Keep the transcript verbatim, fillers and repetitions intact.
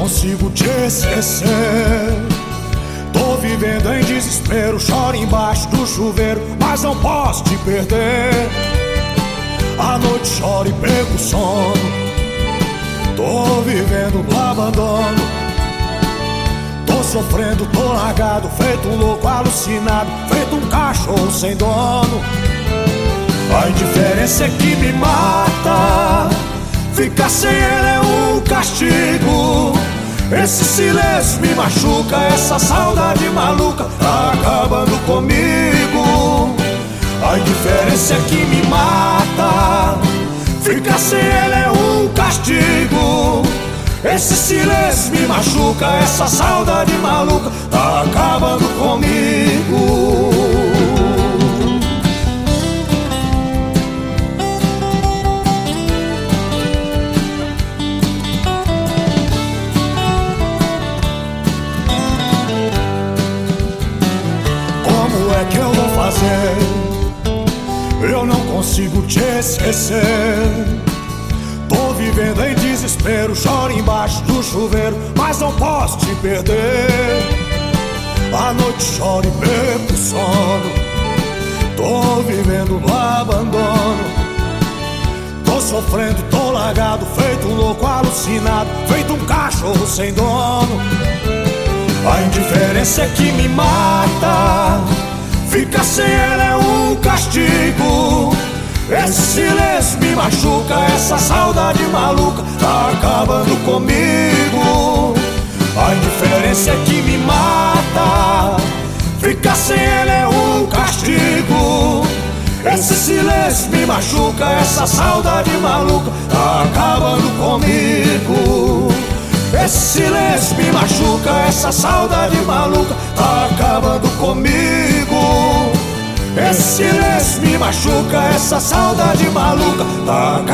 consigo te esquecer. Tô vivendo em desespero, choro embaixo do chuveiro, mas não posso te perder. À noite choro e perco o sono. Tô vivendo no abandono. Tô sofrendo, tô largado, feito um louco alucinado, feito um cachorro sem dono. A indiferença é que me mata. Ficar sem ela é um castigo. Esse silêncio me machuca, essa saudade maluca tá acabando comigo. A indiferença é que me mata. Ficar sem ela é um castigo. Esse silêncio me machuca, essa saudade maluca tá acabando comigo. Como é que eu vou fazer? Eu não consigo te esquecer. Tô vivendo em desespero, choro embaixo do chuveiro, mas não posso te perder. À noite choro e perco o sono. Tô vivendo no abandono. Tô sofrendo, tô largado, feito um louco alucinado, feito um cachorro sem dono. A indiferença é que me mata. Ficar sem ela é um castigo. Esse silêncio me machuca, essa saudade maluca tá acabando comigo. A indiferença é que me mata. Ficar sem ela é um castigo. Esse silêncio me machuca, essa saudade maluca tá acabando comigo. Esse silêncio me machuca, essa saudade maluca tá acabando comigo. Esse silêncio me machuca, essa saudade maluca tá acabando